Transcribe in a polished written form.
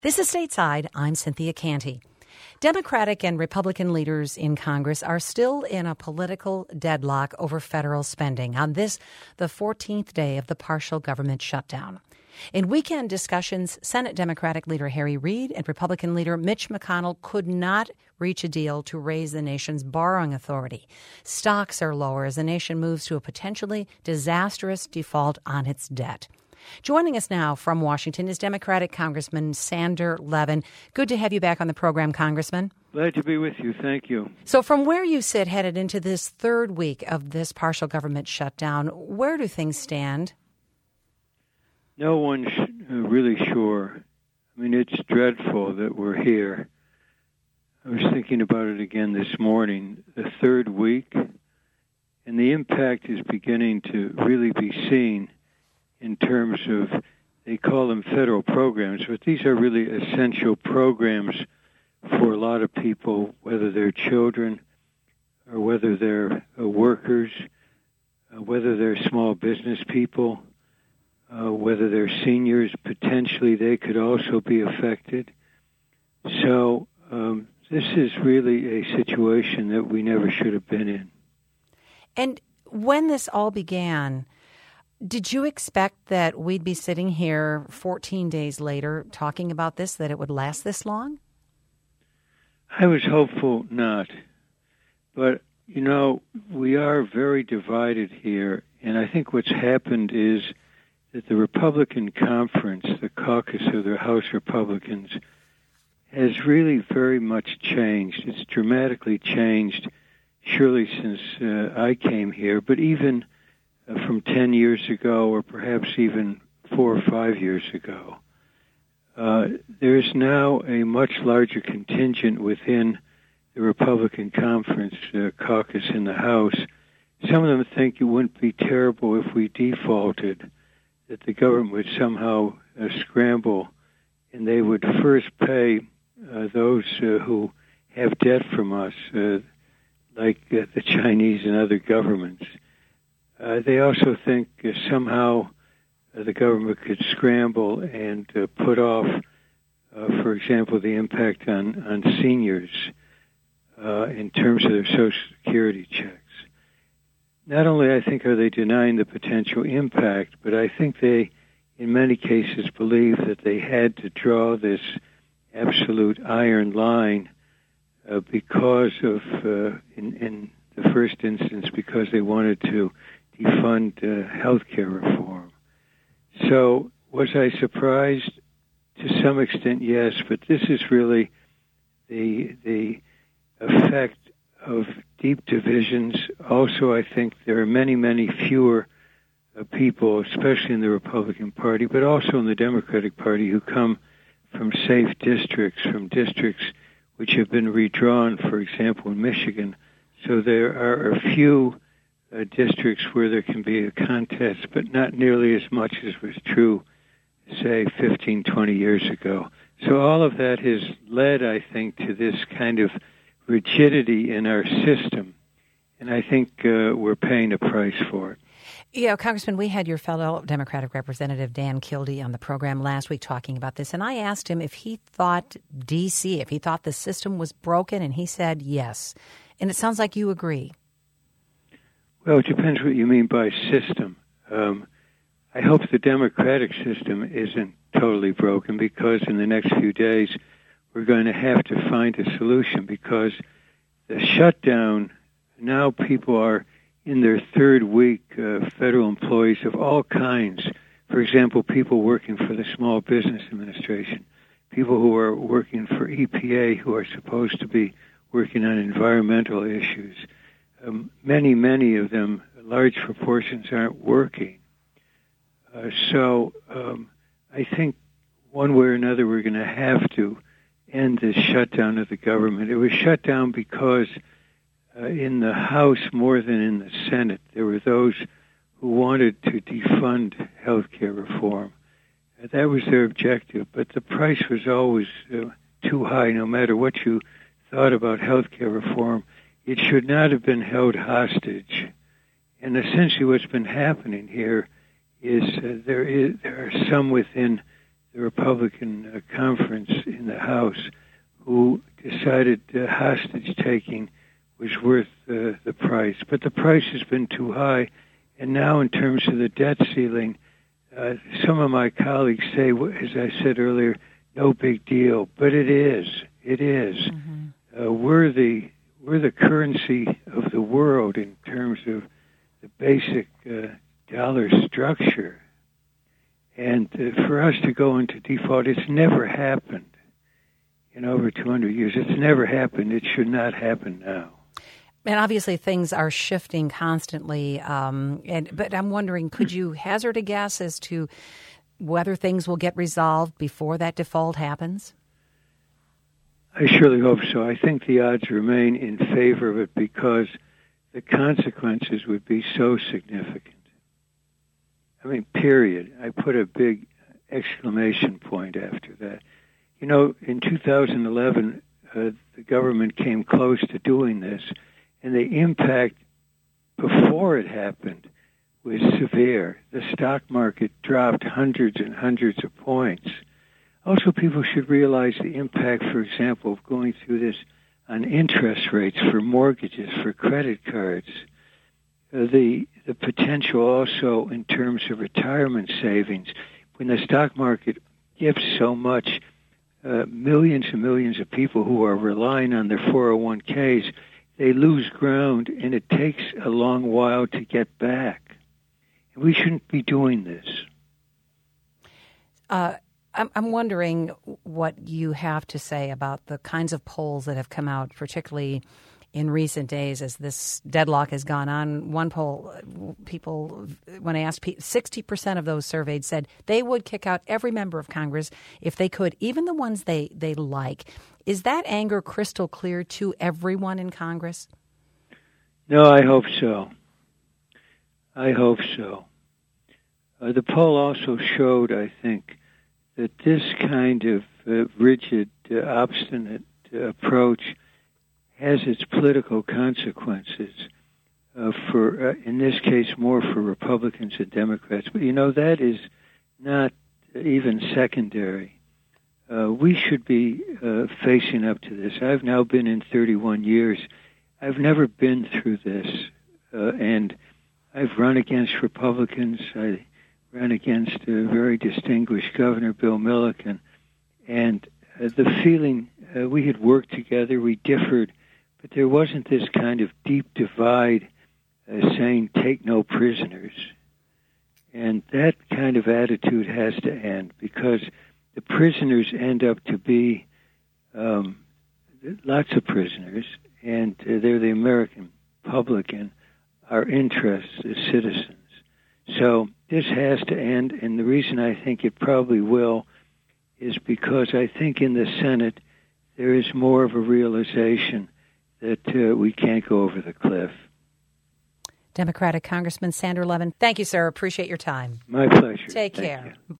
This is Stateside. I'm Cynthia Canty. Democratic and Republican leaders in Congress are still in a political deadlock over federal spending on this, the 14th day of the partial government shutdown. In weekend discussions, Senate Democratic leader Harry Reid and Republican leader Mitch McConnell could not reach a deal to raise the nation's borrowing authority. Stocks are lower as the nation moves to a potentially disastrous default on its debt. Joining us now from Washington is Democratic Congressman Sander Levin. Good to have you back on the program, Congressman. Glad to be with you. Thank you. So from where you sit headed into this third week of this partial government shutdown, where do things stand? No one's really sure. I mean, it's dreadful that we're here. I was thinking about it again this morning, the third week, and the impact is beginning to really be seen in terms of, they call them federal programs, but these are really essential programs for a lot of people, whether they're children or whether they're workers, whether they're small business people, whether they're seniors. Potentially they could also be affected. So this is really a situation that we never should have been in. And when this all began, did you expect that we'd be sitting here 14 days later talking about this, that it would last this long? I was hopeful not. But, you know, we are very divided here. And I think what's happened is that the Republican conference, the caucus of the House Republicans, has really very much changed. It's dramatically changed, surely since I came here, but even from 10 years ago or perhaps even 4 or 5 years ago. There's now a much larger contingent within the Republican Conference caucus in the House. Some of them think it wouldn't be terrible if we defaulted, that the government would somehow scramble and they would first pay those who have debt from us, like the Chinese and other governments. They also think somehow the government could scramble and put off, for example, the impact on seniors in terms of their Social Security checks. Not only, I think, are they denying the potential impact, but I think they, in many cases, believe that they had to draw this absolute iron line because of, in the first instance, because they wanted to defund health care reform. So was I surprised? To some extent, yes, but this is really the effect of deep divisions. Also, I think there are many, many fewer people, especially in the Republican Party, but also in the Democratic Party, who come from safe districts, from districts which have been redrawn, for example, in Michigan. So there are a few districts where there can be a contest, but not nearly as much as was true, say, 15, 20 years ago. So all of that has led, I think, to this kind of rigidity in our system, and I think we're paying a price for it. Yeah, Congressman, we had your fellow Democratic Representative Dan Kildee on the program last week talking about this, and I asked him if he thought D.C., if he thought the system was broken, and he said yes. And it sounds like you agree. Well, it depends what you mean by system. I hope the democratic system isn't totally broken, because in the next few days we're going to have to find a solution, because the shutdown, now people are in their third week, federal employees of all kinds. For example, people working for the Small Business Administration, people who are working for EPA who are supposed to be working on environmental issues. Many of them, large proportions, aren't working. So I think one way or another we're going to have to end this shutdown of the government. It was shut down because in the House more than in the Senate, there were those who wanted to defund health care reform. That was their objective, but the price was always too high. No matter what you thought about health care reform, it should not have been held hostage. And essentially what's been happening here is there are some within the Republican conference in the House who decided hostage-taking was worth the price. But the price has been too high. And now in terms of the debt ceiling, some of my colleagues say, as I said earlier, no big deal. But it is. It is. Mm-hmm. We're the currency of the world in terms of the basic dollar structure. And for us to go into default, it's never happened in over 200 years. It's never happened. It should not happen now. And obviously things are shifting constantly. But I'm wondering, could you hazard a guess as to whether things will get resolved before that default happens? I surely hope so. I think the odds remain in favor of it because the consequences would be so significant. I mean, period. I put a big exclamation point after that. You know, in 2011, the government came close to doing this, and the impact before it happened was severe. The stock market dropped hundreds and hundreds of points. Also, people should realize the impact, for example, of going through this on interest rates for mortgages, for credit cards. The potential also in terms of retirement savings. When the stock market gives so much, millions and millions of people who are relying on their 401ks, they lose ground, and it takes a long while to get back. And we shouldn't be doing this. I'm wondering what you have to say about the kinds of polls that have come out, particularly in recent days as this deadlock has gone on. One poll, people, when I asked, 60% of those surveyed said they would kick out every member of Congress if they could, even the ones they like. Is that anger crystal clear to everyone in Congress? No, I hope so. I hope so. The poll also showed, I think, that this kind of rigid, obstinate approach has its political consequences for, in this case, more for Republicans and Democrats. But, you know, that is not even secondary. We should be facing up to this. I've now been in 31 years. I've never been through this, and I've run against Republicans. I ran against a very distinguished Governor, Bill Milliken, and the feeling we had worked together, we differed, but there wasn't this kind of deep divide saying take no prisoners. And that kind of attitude has to end because the prisoners end up to be lots of prisoners, and they're the American public and our interests as citizens. So this has to end, and the reason I think it probably will is because I think in the Senate there is more of a realization that we can't go over the cliff. Democratic Congressman Sander Levin, thank you, sir. Appreciate your time. My pleasure. Take care.